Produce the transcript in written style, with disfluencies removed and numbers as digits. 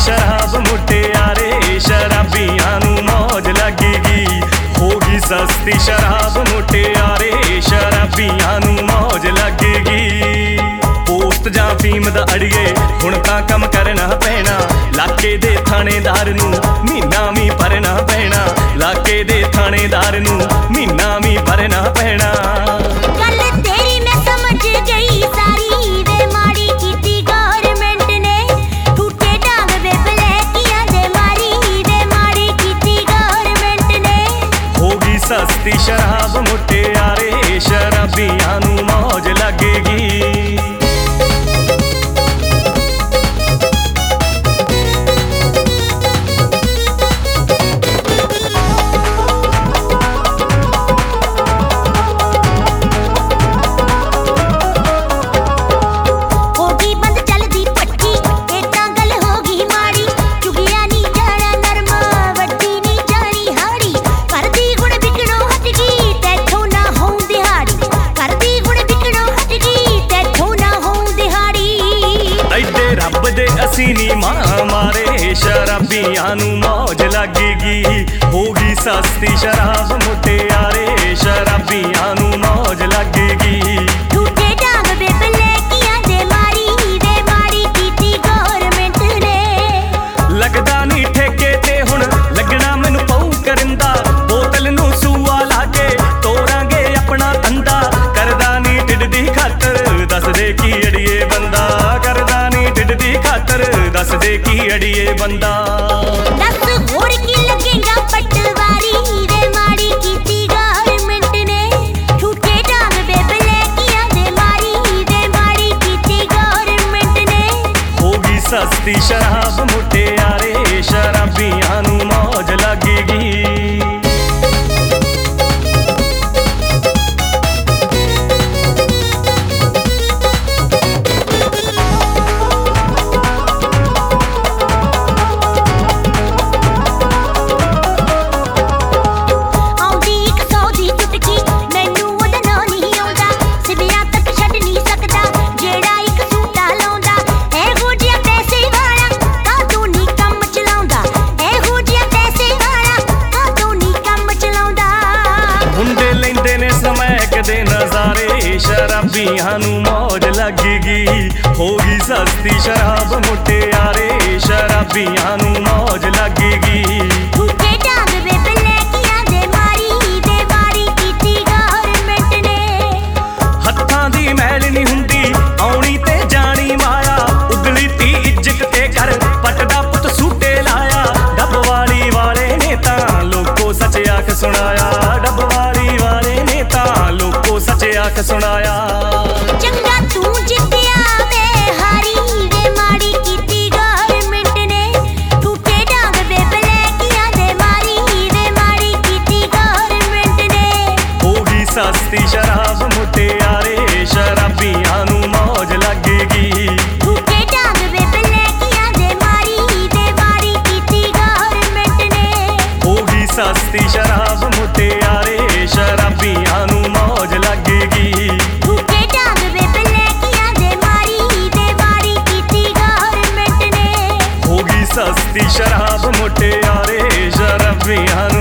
शराब मुटियारे शराबियां नू मौज लगेगी। होगी सस्ती शराब मुटियारे शराबियां नू मौज लगेगी। पोस्ट जां फीम दा अड़िए हुण तां कम करना पैना। लाके दे थानेदार नू महीना भी भरना पैना। लाके दे थानेदार नू महीना भी भरना पैना। गल तेरी मैं समझ गई सारी वे माड़ी कीती गवर्नमेंट ने। टूटे डांग वे ब्लैकियां दे मारी वे माड़ी कीती गवर्नमेंट ने। होगी सस्ती शराब मुटियारे शराबियां नू मौज लगेगी। रब दे असी नी मां मारे शराबियां नू मौज लगेगी। होगी सस्ती शराब मुटियारे शराबियां नू मौज लगेगी। टूटे डांग वे ब्लैकियां दे मारी वे माड़ी कीती गवर्नमेंट ने। लगदा नी ठेके ते हुण लगना मैनू पऊ करिंदा। बोतल नू सूआ लाके तोड़ांगे अपना धंधा। करदा नी ढिड दी खातर दस दे की अड़िए बंदा। करदा नी ढिड दी खातर दस दे की अड़िए बंदा। दस होर की लगेगा पटवारी वे माड़ी कीती गवर्नमेंट ने। टूटे डांग वे ब्लैकियां दे मारी वे माड़ी कीती गवर्नमेंट ने। होगी सस्ती शराब मुटियारे शराबियां नू मौज लगेगी। दे नजारे शराबियां नू मौज लगेगी। होगी सस्ती शराब मुटियारे शराबियां नू मौज लगेगी। टूटे डांग वे ब्लैकियां दे मारी वे माड़ी कीती गवर्नमेंट ने। हत्थां दी मैल नी हुंदी आउणी ते जानी माया। उगली ती इज्जत ते कर पटदा पुत सूटे लाया। डबवाली वाले ने तां लोको सच आख सुनाया। डबवाली वाले ने तां लोको सच आख सुनाया। चंगा तू जित्तिया वे हारी वे माड़ी कीती गवर्नमेंट ने। टूटे डांग वे ब्लैकियां दे मारी वे माड़ी कीती गवर्नमेंट ने। होगी सस्ती शराब मुटियारे शराबियां नू मौज लगेगी। टूटे डांग वे ब्लैकियां दे मारी वे माड़ी कीती गवर्नमेंट ने। होगी सस्ती शराब मुटियारे शराबियां नू मौज लगेगी। टूटे डांग वे ब्लैकियां दे मारी वे माड़ी कीती गवर्नमेंट ने। होगी सस्ती शराब मुटियारे शराबियां